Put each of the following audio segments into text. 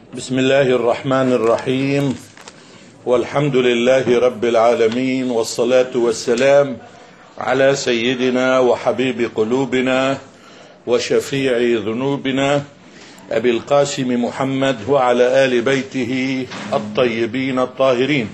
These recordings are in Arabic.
بسم الله الرحمن الرحيم، والحمد لله رب العالمين، والصلاة والسلام على سيدنا وحبيب قلوبنا وشفيع ذنوبنا أبي القاسم محمد وعلى آل بيته الطيبين الطاهرين.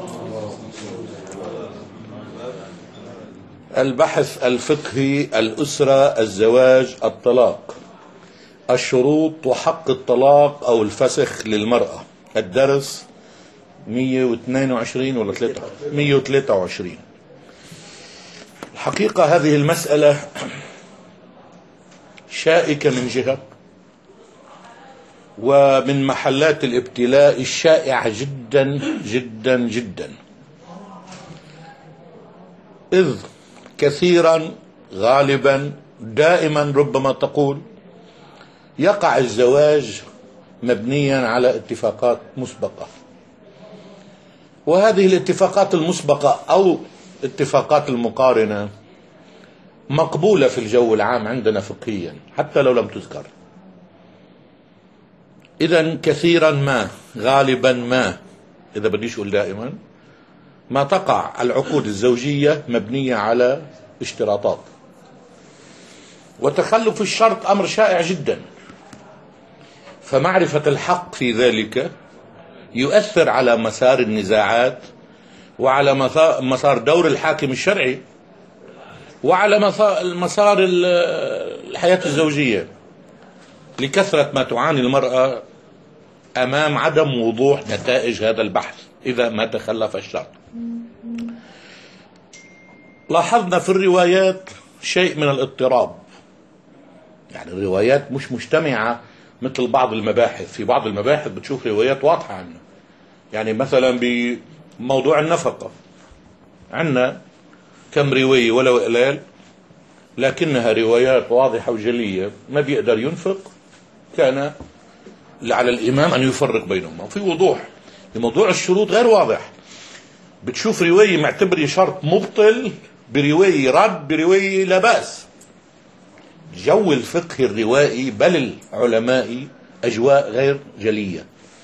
البحث الفقهي: الأسرة، الزواج، الطلاق، الشروط وحق الطلاق أو الفسخ للمرأة. الدرس 122 ولا 123. الحقيقة هذه المسألة شائكة من جهة، ومن محلات الابتلاء الشائعة جدا جدا جدا، إذ كثيرا غالبا دائما ربما تقول يقع الزواج مبنيا على اتفاقات مسبقة، وهذه الاتفاقات المسبقة أو اتفاقات المقارنة مقبولة في الجو العام عندنا فقهيا حتى لو لم تذكر. إذن كثيرا ما، غالبا ما، إذا بديش أقول دائما، ما تقع العقود الزوجية مبنية على اشتراطات، وتخلف الشرط أمر شائع جدا، فمعرفة الحق في ذلك يؤثر على مسار النزاعات، وعلى مسار دور الحاكم الشرعي، وعلى مسار الحياة الزوجية، لكثرة ما تعاني المرأة أمام عدم وضوح نتائج هذا البحث إذا ما تخلف الشرط. لاحظنا في الروايات شيء من الاضطراب، يعني الروايات مش مجتمعة مثل بعض المباحث. في بعض المباحث بتشوف روايات واضحة عنه، يعني مثلا بموضوع النفقة عندنا كم رواية ولو قلال، لكنها روايات واضحة وجلية. ما بيقدر ينفق، كان على الإمام أن يفرق بينهما، وفي وضوح. لموضوع الشروط غير واضح، بتشوف رواية معتبرة شرط مبطل برواية رد برواية لا بأس. جو الفقه الروائي بل العلمائي أجواء غير جلية.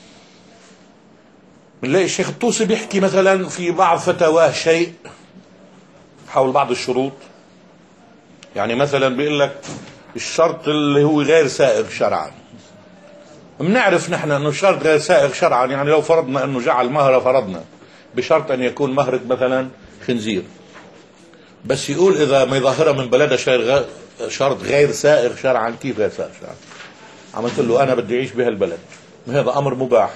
بنلاقي الشيخ الطوسي بيحكي مثلا في بعض فتاواه شيء حول بعض الشروط، يعني مثلا بيقول لك الشرط اللي هو غير سائغ شرعا. بنعرف نحن انه الشرط غير سائغ شرعا، يعني لو فرضنا انه جعل مهر، فرضنا بشرط ان يكون مهرك مثلا خنزير، بس يقول اذا ما ظاهره من بلدها شرط غير سائغ شرعا. كيف غير سائغ شرعا؟ عملت له انا بدي اعيش بهالبلد، هذا امر مباح.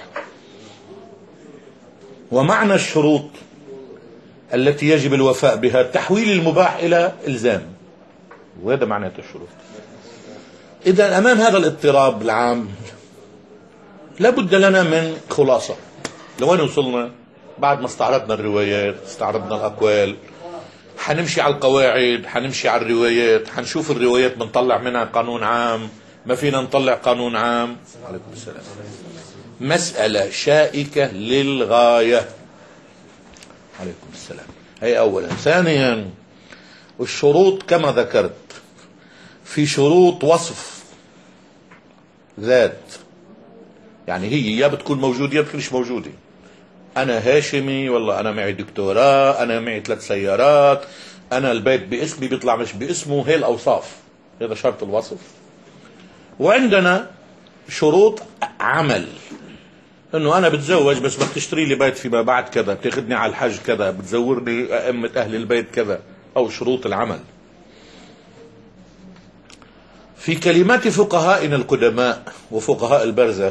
ومعنى الشروط التي يجب الوفاء بها تحويل المباح الى الزام، وهذا معنى الشروط. اذا امام هذا الاضطراب العام لابد لنا من خلاصة. لوين وصلنا بعد ما استعرضنا الروايات، استعرضنا الأقوال؟ حنمشي على القواعد، حنمشي على الروايات، حنشوف الروايات بنطلع منها قانون عام، ما فينا نطلع قانون عام. عليكم السلام. مسألة شائكة للغاية. عليكم السلام. هي أولا. ثانيا، الشروط كما ذكرت، في شروط وصف ذات، يعني هي يا بتكون موجودة يا بتكونش موجودة. أنا هاشمي، والله أنا معي دكتوراه، أنا معي 3 سيارات، أنا البيت باسمي بيطلع مش باسمه. هي الأوصاف، هذا شرط الوصف. وعندنا شروط عمل، إنه أنا بتزوج بس بدك تشتري لي بيت فيما بعد كذا، بتاخذني على الحج كذا، بتزورني أئمة أهل البيت كذا، أو شروط العمل. في كلمات فقهائنا القدماء وفقهاء البرزخ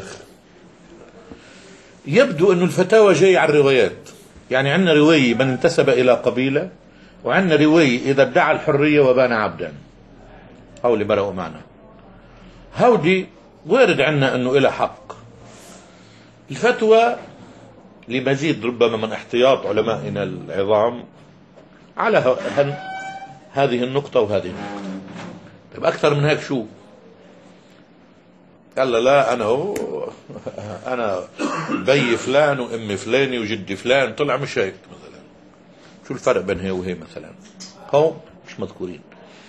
يبدو أن الفتاوى جاية على الروايات. يعني عندنا رواية من انتسب إلى قبيلة، وعندنا رواية إذا ادعى الحرية وبان عبدا أو لمرأة معنا. هودي وارد عندنا أنه إلى حق. الفتوى لمزيد ربما من احتياط علمائنا العظام على هذه النقطة وهذه النقطة. طيب أكثر من هيك شو؟ قال لا أنا بي فلان وأمي فلاني وجدي فلان، طلع مش هيك مثلا. شو الفرق بين هي وهي مثلا؟ هو مش مذكورين.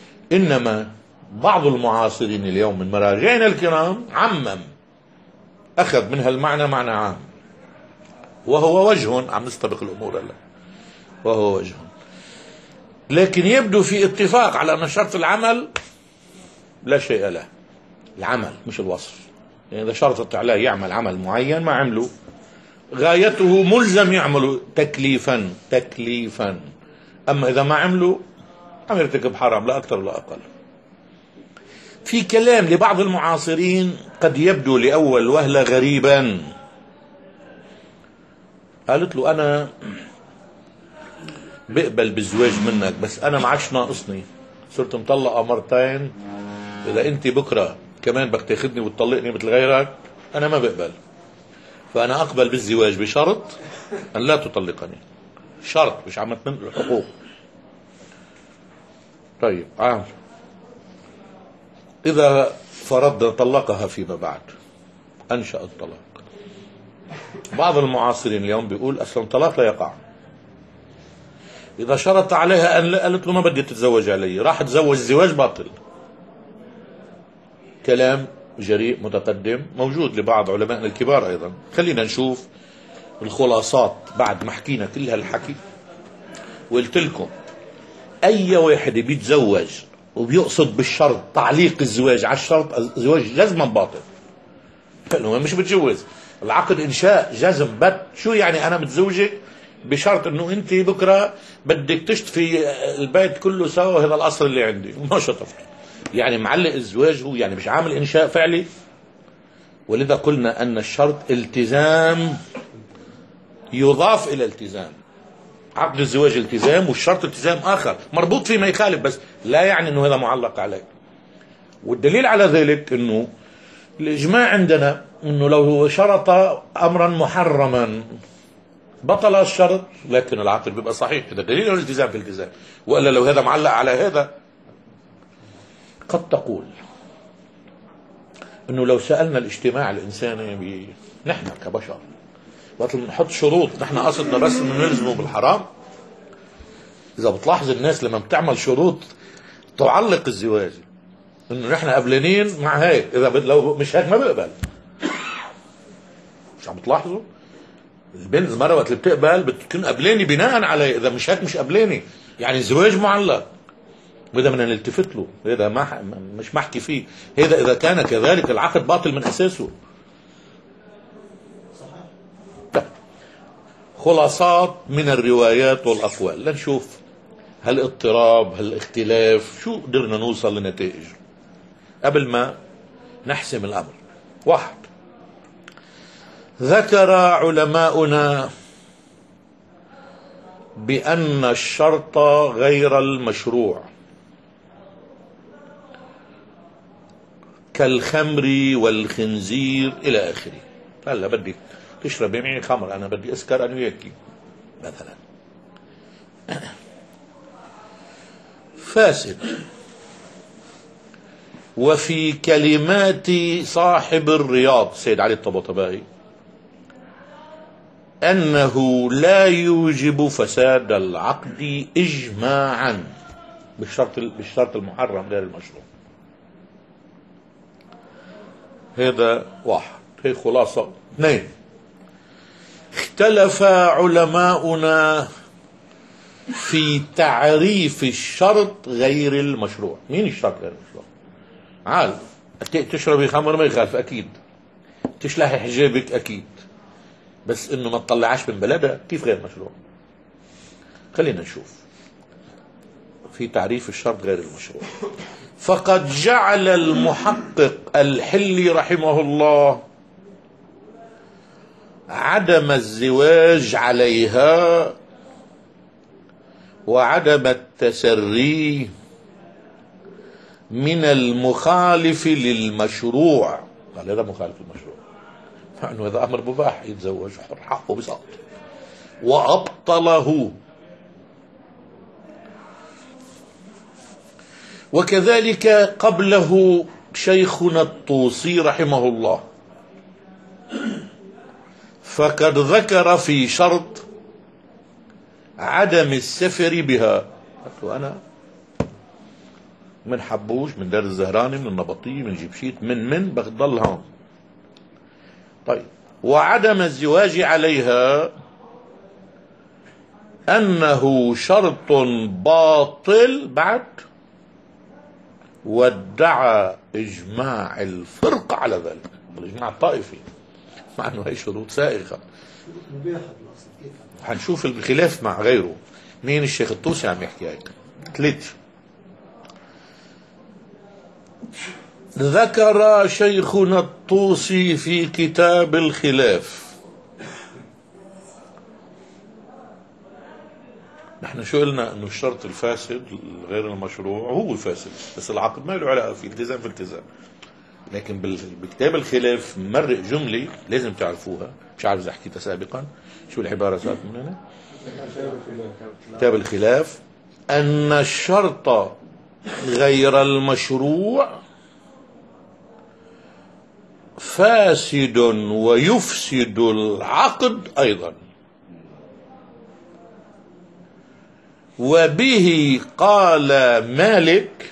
إنما بعض المعاصرين اليوم من مراجعنا الكرام عمم أخذ من هالمعنى معنى عام، وهو وجه، عم نستبق الأمور هلا، وهو وجه. لكن يبدو في اتفاق على أن شرط العمل لا شيء له، العمل مش الوصف. يعني إذا شرطت عليه يعمل عمل معين ما عمله، غايته ملزم يعمله تكليفا. أما إذا ما عمله عم يرتكب حرام، لا أكثر ولا أقل. في كلام لبعض المعاصرين قد يبدو لأول وهلة غريبا. قالت له أنا بقبل بالزواج منك، بس أنا ما عادش ناقصني، صرت مطلقة مرتين، إذا أنت بكرة كمان بدك تاخذني وتطلقني مثل غيرك أنا ما بقبل، فأنا أقبل بالزواج بشرط أن لا تطلقني. شرط، مش عم تنقل الحقوق. طيب إذا فرضنا طلقها فيما بعد، أنشأ الطلاق، بعض المعاصرين اليوم بيقول أصلا الطلاق لا يقع. إذا شرط عليها أن قالت له ما بدي تتزوج علي، راح تزوج، زواج باطل. كلام جريء متقدم موجود لبعض علمائنا الكبار أيضا. خلينا نشوف الخلاصات بعد ما حكينا كل هالحكي. وقلت لكم أي واحد بيتزوج وبيقصد بالشرط تعليق الزواج على الشرط، الزواج جزما باطل، لأنه مش بتجوز. العقد إنشاء جزم بت. شو يعني أنا متزوجك بشرط أنه أنت بكرة بدك تشطفي البيت كله سوا وهذا الأصل اللي عندي وما شطفت، يعني معلق الزواج هو، يعني مش عامل إنشاء فعلي. ولذا قلنا أن الشرط التزام يضاف إلى التزام. عقد الزواج التزام والشرط التزام آخر مربوط فيه ما يخالف، بس لا يعني أنه هذا معلق عليه. والدليل على ذلك أنه الإجماع عندنا أنه لو شرط أمرا محرما بطل الشرط، لكن العقد بيبقى صحيح. هذا دليل الالتزام في التزام. وإلا لو هذا معلق على هذا، قد تقول أنه لو سألنا الاجتماع الإنساني نحن كبشر وقت نحط شروط، نحن قصدنا بس انه نلزمه بالحرام. اذا بتلاحظ الناس لما بتعمل شروط تعلق الزواج انه نحن قبلانين مع هيك، اذا لو مش هيك ما بقبل. مش عم بتلاحظوا البنت مرة وقت اللي بتقبل بتكون قبلاني بناء عليه، اذا مش هيك مش قبلاني، يعني الزواج معلق. وإذا بدنا نلتفت له، هذا مش محكي فيه، هذا اذا كان كذلك العقد باطل من اساسه. خلاصات من الروايات والأقوال، لنشوف هالاضطراب هالاختلاف شو قدرنا نوصل لنتائج قبل ما نحسم الأمر. واحد، ذكر علماؤنا بأن الشرط غير المشروع كالخمر والخنزير إلى آخره. هلا بدك تشرب معي خمر، أنا بدي أسكر أنا وياكي مثلا، فاسد. وفي كلمات صاحب الرياض سيد علي الطباطبائي أنه لا يوجب فساد العقد إجماعا بالشرط المحرم غير المشروع. هذا واحد، هي خلاصة. اثنين، اختلف علماؤنا في تعريف الشرط غير المشروع. مين الشرط غير المشروع؟ عال تشربي خمر ما يخالف أكيد، تشلحي حجابك أكيد، بس إنه ما تطلعش من بلدها كيف غير مشروع؟ خلينا نشوف في تعريف الشرط غير المشروع. فقد جعل المحقق الحلي رحمه الله عدم الزواج عليها وعدم التسري من المخالف للمشروع. قال هذا مخالف للمشروع، فإنه هذا أمر مباح يتزوج حر حقه بساط، وأبطله. وكذلك قبله شيخنا الطوسي رحمه الله، فقد ذكر في شرط عدم السفر بها. أنا من حبوش، من دار الزهراني، من النبطية، من جبشيت، من بضل هون. طيب، وعدم الزواج عليها أنه شرط باطل بعد، وادعى إجماع الفرقة على ذلك، الإجماع الطائفي، مع أنه هي شروط سائغة. حنشوف الخلاف مع غيره. مين الشيخ الطوسي عم يحكي هيك؟ ثلاث. ذكر شيخنا الطوسي في كتاب الخلاف، نحن شو قلنا؟ انه الشرط الفاسد غير المشروع هو الفاسد، بس العقد ما له علاقه، في التزام في التزام. لكن بكتاب الخلاف مرق جمله لازم تعرفوها، مش عارف اذا حكيتها سابقا. شو العباره صارت من هنا؟ كتاب الخلاف ان الشرط غير المشروع فاسد ويفسد العقد ايضا، وبه قال مالك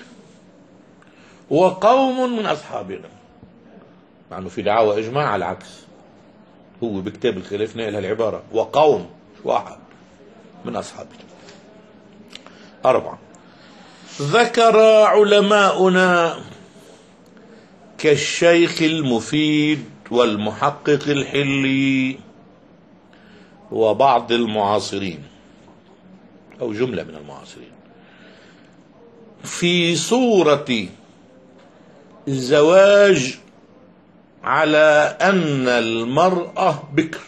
وقوم من أصحابنا. مع أنه في دعاوى إجماع على العكس، هو بكتاب الخلاف نقل العبارة وقوم واحد من أصحابنا. 4. ذكر علماؤنا كالشيخ المفيد والمحقق الحلي وبعض المعاصرين أو جملة من المعاصرين في صورة الزواج على أن المرأة بكر،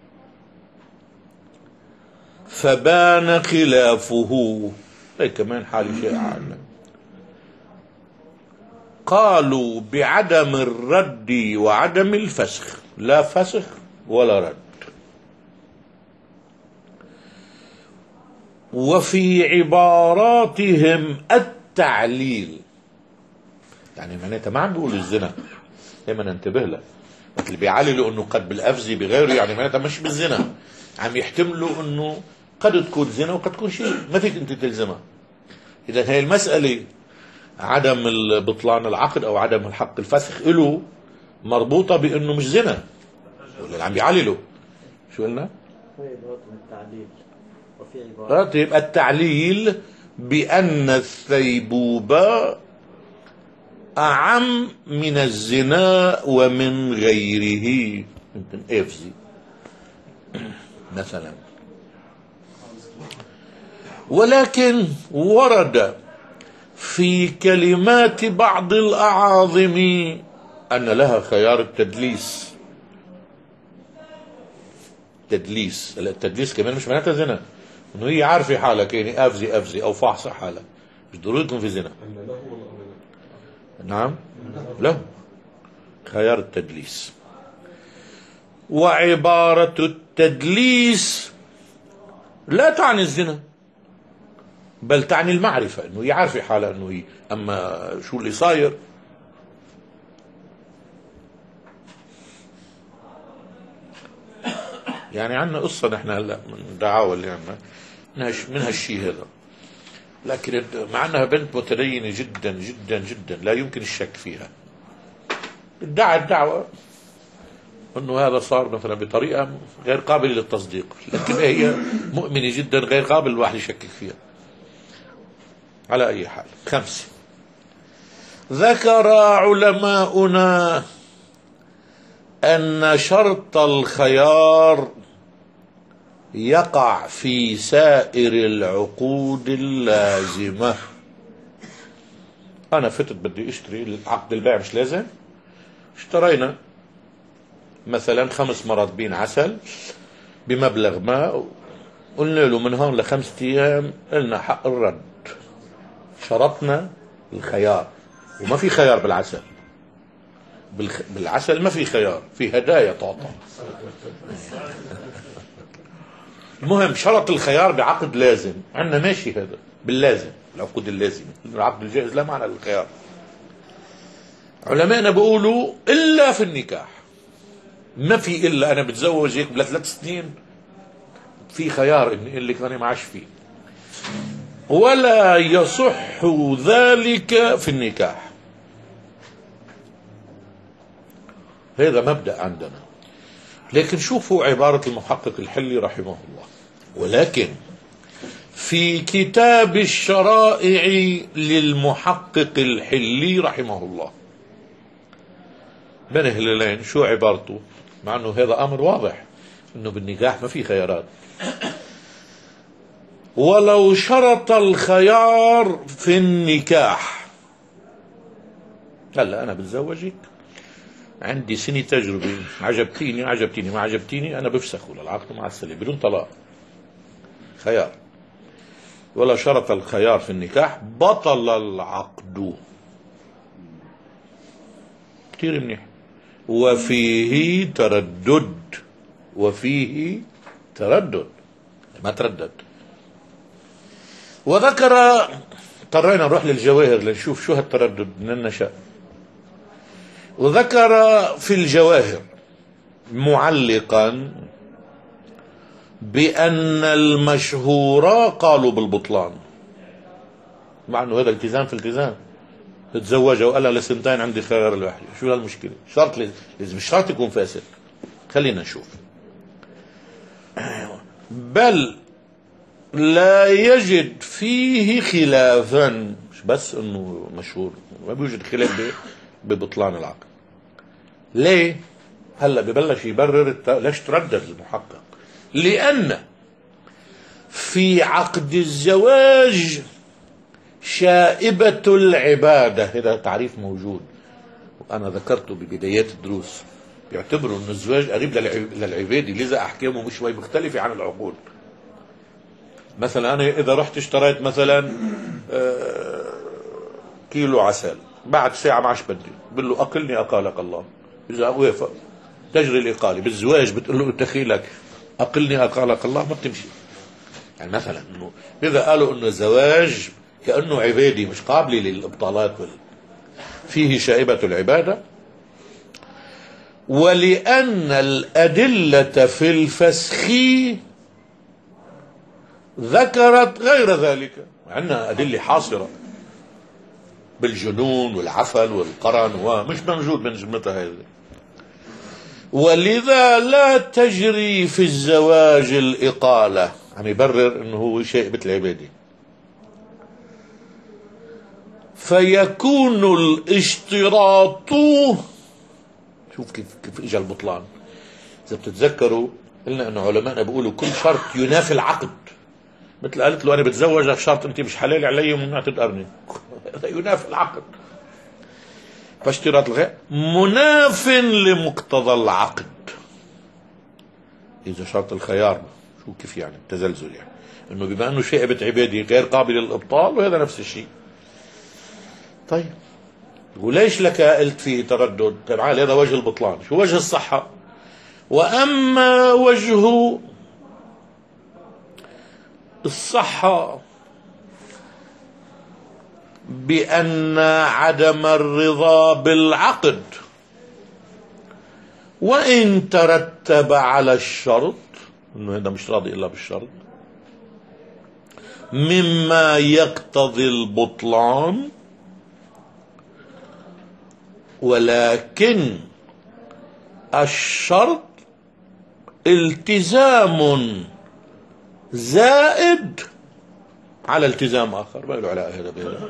فبان خلافه. هي كمان حال شيء عنا. قالوا بعدم الرد وعدم الفسخ، لا فسخ ولا رد. وفي عباراتهم التعليل، يعني معناتها ما عم بيقول الزنا، دائما ننتبه له. اللي بيعللوا انه قد بالافزي بغيره، يعني معناتها مش بالزنا، عم يحتملوا انه قد تكون زنا وقد تكون شيء ما فيك انت تلزمها. اذا هي المساله عدم بطلان العقد او عدم الحق الفسخ له مربوطه بانه مش زنا، ولا عم بيعللوا. شو قلنا؟ راتب التعليل بأن الثيبوبة أعم من الزنا ومن غيره، يمكن إفزي مثلا. ولكن ورد في كلمات بعض الأعاظم أن لها خيار التدليس. تدليس، التدليس كمان مش معناتها زنا، انه هي عارفه حالك، يعني افزي او فاحصه حالك، مش ضروري يكون في زنا. نعم، له خيار التدليس. وعبارة التدليس لا تعني الزنا، بل تعني المعرفة، انه هي عارفه حالها انه هي. اما شو اللي صاير، يعني عندنا قصة نحن هلا من الدعاوى اللي عندنا من هالشيء هذا، لكن مع انها بنت متدينة جدا جدا جدا لا يمكن الشك فيها، ادعت دعوة انه هذا صار مثلا بطريقة غير قابلة للتصديق، لكن هي مؤمنة جدا غير قابل الواحد يشكك فيها. على اي حال. 5. ذكر علماؤنا ان شرط الخيار يقع في سائر العقود اللازمة. أنا فتت بدي أشتري، عقد البيع مش لازم، اشترينا مثلا 5 مراتبين عسل بمبلغ ما، قلنا له من هون ل5 أيام لنا حق الرد، شرطنا الخيار، وما في خيار بالعسل. بالعسل ما في خيار، في هدايا تعطى. المهم شرط الخيار بعقد لازم، عندنا ماشي هذا باللازم، العقود اللازمة. العقد الجائز لا معنى للخيار. علماءنا بيقولوا إلا في النكاح، ما في إلا أنا بتزوج هيك بلا 3 سنين في خيار إني أقول لك أنا ما عاش فيه، ولا يصح ذلك في النكاح. هذا مبدأ عندنا. لكن شوفوا عبارة المحقق الحلي رحمه الله: ولكن في كتاب الشرائع للمحقق الحلي رحمه الله بين هلالين، شو عبارته؟ مع انه هذا امر واضح انه بالنكاح ما في خيارات: ولو شرط الخيار في النكاح، هلا انا بتزوجك، عندي سنة تجربة، عجبتيني ما عجبتيني انا بفسخه للعقد مع السلام بدون طلاق، خيار. ولا شرط الخيار في النكاح بطل العقد. كتير منيح. وفيه تردد، ما تردد. وذكر، اضطرينا نروح للجواهر لنشوف شو هالتردد من النشأ. وذكر في الجواهر معلقا بأن المشهور قالوا بالبطلان، مع انه هذا التزام في التزام. تزوجها وقال لها لسنتين عندي خيار الواحد، شو هالمشكلة؟ شرط لازم مش شرط يكون فاسد. خلينا نشوف. بل لا يجد فيه خلافا، مش بس انه مشهور، ما بيوجد خلاف ببطلان العقد. ليه؟ هلا ببلش يبرر ليش تردد المحقق. لأن في عقد الزواج شائبة العبادة، هذا تعريف موجود وأنا ذكرته ببدايات الدروس. يعتبروا أن الزواج قريب للعبادة، لذا أحكامه مش شوي مختلفة عن العقود. مثلا أنا إذا رحت اشتريت مثلا كيلو عسل، بعد ساعة ما عادش بدي، بقول له أقلني أقالك الله. إذا وافق تجري الإقالة. بالزواج بتقول له دخيلك أقلني أقالك الله، ما بتمشي. يعني مثلا إنه إذا قالوا إنه الزواج كأنه عبادي مش قابل للإبطالات فيه شائبة العبادة. ولأن الأدلة في الفسخ ذكرت غير ذلك، عندنا أدلة حاصرة بالجنون والعفل والقرن ومش موجود من جملتها هذه. ولذا لا تجري في الزواج الإقالة، عم يبرر انه هو شيء مثل العبادة. فيكون الاشتراط، شوف كيف اجى البطلان. اذا بتتذكروا قلنا انه علماءنا بيقولوا كل شرط ينافي العقد. مثل قالت له انا بتزوجك شرط انت مش حلال علي وممنوع تتقرني، هذا ينافي العقد. فاشتراط الغير مناف لمقتضى العقد. إذا شرط الخيار، شو كيف يعني التزلزل؟ يعني إنه بما إنه شائبة عبادي غير قابل للإبطال، وهذا نفس الشيء. طيب وليش لك قلت فيه تردد؟ تعال هذا وجه البطلان. شو وجه الصحة؟ وأما وجه الصحة بأن عدم الرضا بالعقد وإن ترتب على الشرط، إنه هذا مش راضي إلا بالشرط، مما يقتضي البطلان، ولكن الشرط التزام زائد على التزام آخر. ما له علاقة هذا بهذا.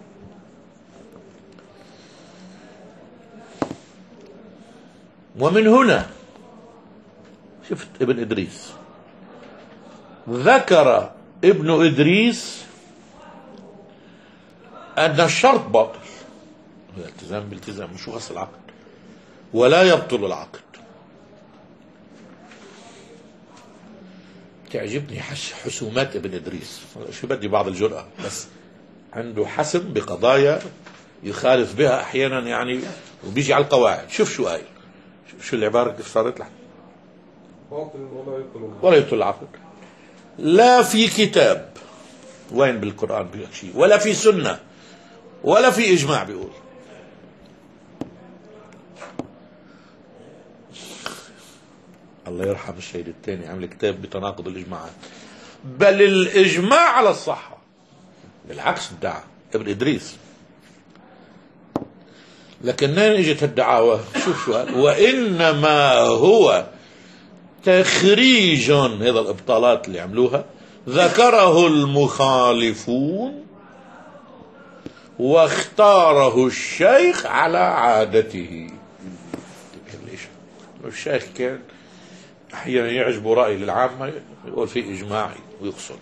ومن هنا شفت ابن إدريس ذكر ابن إدريس أن الشرط باطل، الالتزام بالتزام مش أصل العقد، ولا يبطل العقد. تعجبني حسومات ابن إدريس، شو بدي بعض الجرأة، بس عنده حسم بقضايا يخالف بها أحيانا يعني، وبيجي على القواعد. شوف شو قايل، شو العبارة كيف صارت لها؟ ولا يبطل العقد. لا في كتاب، وين بالقرآن بيقول شيء، ولا في سنة، ولا في إجماع بيقول. الله يرحم الشهيد الثاني عمل كتاب بتناقض الإجماعات، بل الإجماع على الصحة، بالعكس ادعى ابن إدريس. لكن منين اجت الدعاوى؟ شوف شو قال: وإنما هو تخريج هذا الإبطالات اللي عملوها ذكره المخالفون واختاره الشيخ على عادته. الشيخ كان أحيانا يعجبه رأي للعامة يقول فيه إجماعي ويقصد.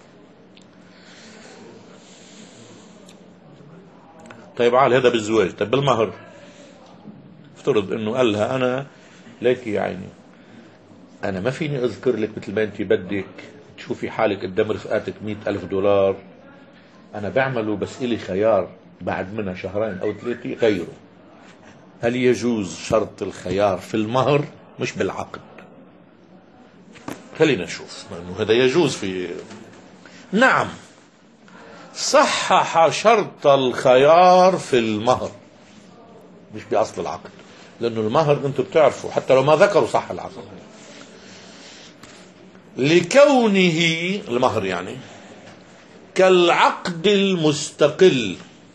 طيب عال هذا بالزواج. طيب بالمهر افترض انه قال لها انا ليك يا عيني انا ما فيني اذكر لك مثل ما انت بدك تشوفي حالك قدام رفقاتك $100,000 انا بعمله بس الي خيار بعد منها شهرين او 3 غيره. هل يجوز شرط الخيار في المهر مش بالعقد؟ خلينا نشوف انه هذا يجوز في. نعم صحح شرط الخيار في المهر مش بأصل العقد، لأنه المهر أنتم بتعرفوا حتى لو ما ذكروا صح العقد لكونه المهر يعني كالعقد المستقل.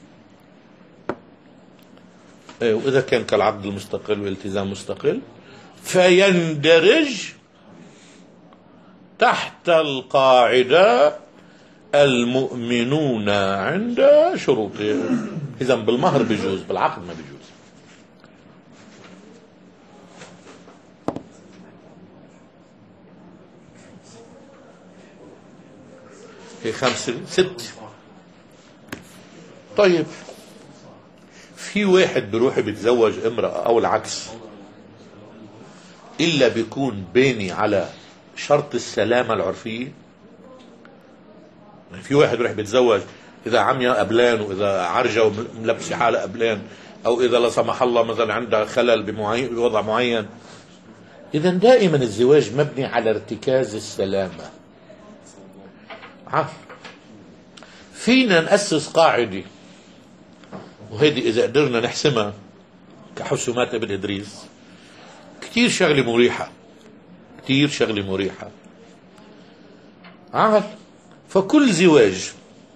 وإذا كان كالعقد المستقل والالتزام مستقل فيندرج تحت القاعدة المؤمنون عند شروطهم. إذا بالمهر بيجوز بالعقد ما بيجوز. هي 5 6. طيب في واحد بيروح بيتزوج امرأة أو العكس إلا بيكون بيني على شرط السلامة العرفية. في واحد بيروح بيتزوج إذا عمية قبلان وإذا عرجة وملبسة حالة قبلان أو إذا لا سمح الله مثلا عندها خلل بوضع معين. إذا دائما الزواج مبني على ارتكاز السلامة. فينا نأسس قاعدة وهذه إذا قدرنا نحسمها كحسومات ابن إدريس كتير شغلة مريحة كتير شغلة مريحة. فكل زواج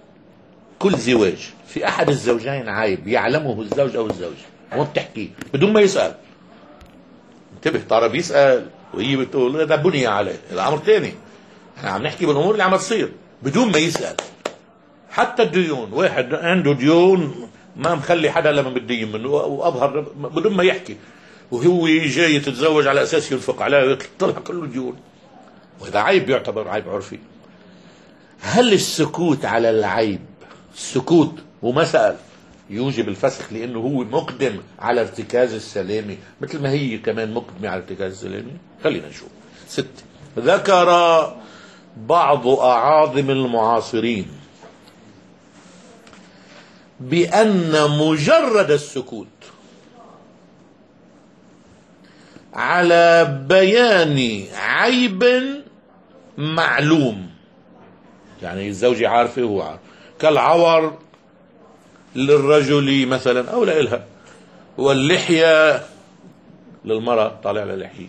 في أحد الزوجين عيب يعلمه الزوج أو الزوجة وما بتحكيه بدون ما يسأل. انتبه ترى بيسأل وهي بتقول ده بني عليه هذا أمر تاني. احنا عم نحكي بالأمور اللي عم تصير بدون ما يسأل. حتى الديون واحد عنده ديون ما مخلي حدا لما بتدين منه وأظهر بدون ما يحكي وهو جاي يتزوج على أساس ينفق عليه ويطلع كله ديون وهذا عيب يعتبر عيب عرفي. هل السكوت على العيب السكوت وما سأل يوجب الفسخ لأنه هو مقدم على ارتكاز السلامة مثل ما هي كمان مقدمة على ارتكاز السلامة؟ خلينا نشوف. 6 ذكر بعض أعاظم المعاصرين بأن مجرد السكوت على بيان عيب معلوم يعني الزوجة عارفة وهو عارف كالعور للرجل مثلا أو لا إلها واللحية للمرأة طالع على اللحية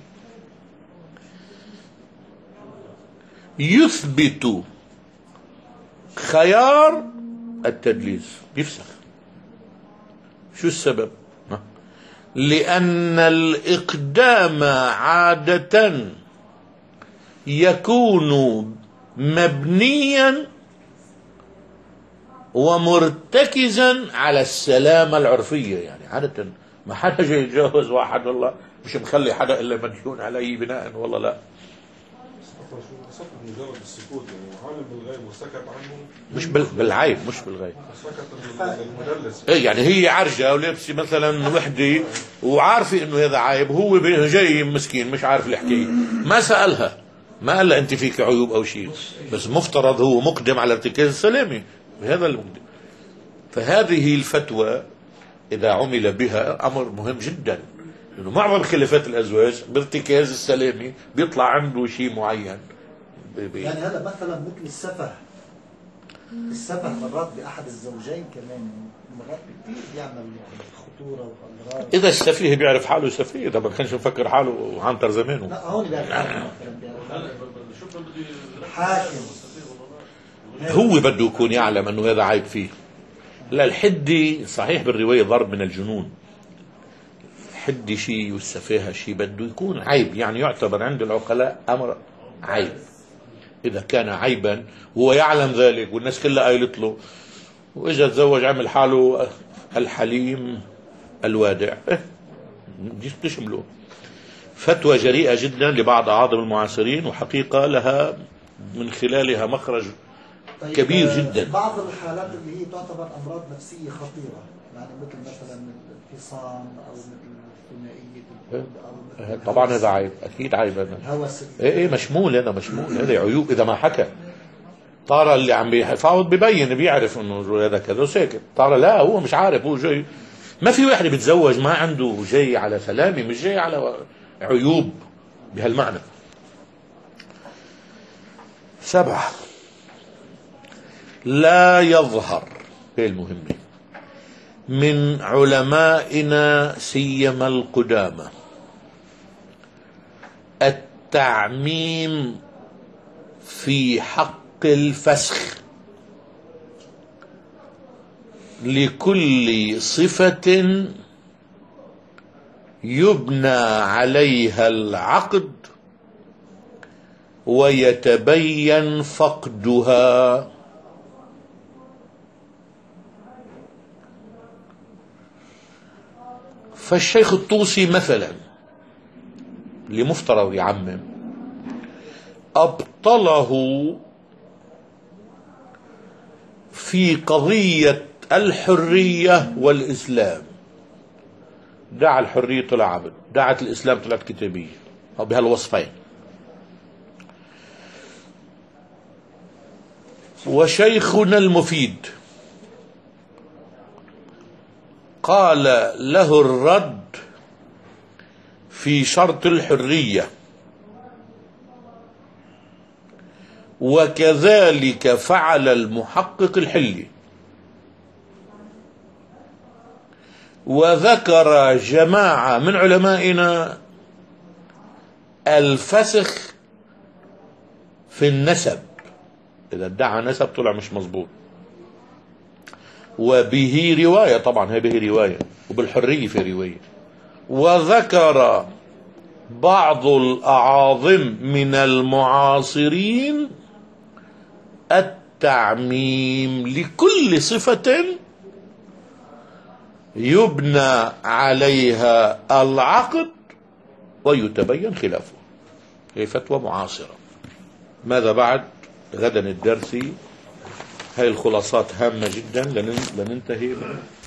يثبت خيار التدليس بيفسخ. شو السبب؟ لأن الإقدام عادة يكون مبنيا ومرتكزا على السلامة العرفية. يعني عادة ما حدا جاي يتجوز واحد والله مش مخلي حدا إلا مديون عليه بناء والله لا مجرد السكوت يعني عالم بالغيب وسكت عنه مش بالعيب مش بالغيب سكت المدلس يعني هي عرجة ولابسة مثلا وحدة وعارفة انه هذا عيب هو جاي مسكين مش عارف الحكاية ما سألها ما قال لها انت فيك عيوب او شيء بس مفترض هو مقدم على ارتكاز السلامة هذا المقدم. فهذه الفتوى اذا عمل بها امر مهم جدا لانه معظم خلافات الازواج بارتكاز السلامة بيطلع عنده شيء معين. يعني هذا مثلا مثل السفه مرات بأحد الزوجين كمان مرات كثير بيعمل يعني خطورة وأضرار. إذا السفيه بيعرف حاله سفيه إذا ما كانش مفكر حاله عنتر زمانه. لا هون بيعرف حاله حاكم هو بده يكون يعلم أنه هذا عيب فيه. لا الحدي صحيح بالرواية ضرب من الجنون الحد شيء والسفاهة شيء بده يكون عيب، يعني يعتبر عند العقلاء أمر عيب. إذا كان عيبا وهو يعلم ذلك والناس كلها قايلت له، وإجا تزوج عمل حاله الحليم الوادع، دي تشمله. فتوى جريئة جدا لبعض أعاظم المعاصرين، وحقيقة لها من خلالها مخرج كبير جدا. بعض الحالات اللي هي تعتبر أمراض نفسية خطيرة، يعني مثلا الانفصام أو مثل ثنائية القلب أو مثل طبعا هذا عيب، أكيد عيب. الهوس. إيه مشمول، هذا مشمول، هذا عيوب. إذا ما حكى طارة اللي عم بيفاوض ببين بيعرف إنه هذا كذا وساكت. طارة لا، هو مش عارف، هو جاي. ما في واحد بيتزوج ما عنده جاي على سلامة، مش جاي على عيوب بهالمعنى. 7، لا يظهر، هي المهمة، من علمائنا سيما القدامى التعميم في حق الفسخ لكل صفة يبنى عليها العقد ويتبين فقدها. فالشيخ الطوسي مثلا اللي مفترض يعمم أبطله في قضية الحرية والإسلام. دعا الحرية طلع عبد، دعت الإسلام طلعت كتابية، أو بهالوصفين. وشيخنا المفيد قال له الرد في شرط الحرية، وكذلك فعل المحقق الحلي. وذكر جماعة من علمائنا الفسخ في النسب، إذا ادعى نسب طلع مش مظبوط، وبه رواية، طبعا هي به رواية، وبالحرية في رواية. وذكر بعض الأعاظم من المعاصرين التعميم لكل صفة يبنى عليها العقد ويتبين خلافه. هي فتوى معاصرة. ماذا بعد؟ غدا الدرسي. هاي الخلاصات هامة جدا لننتهي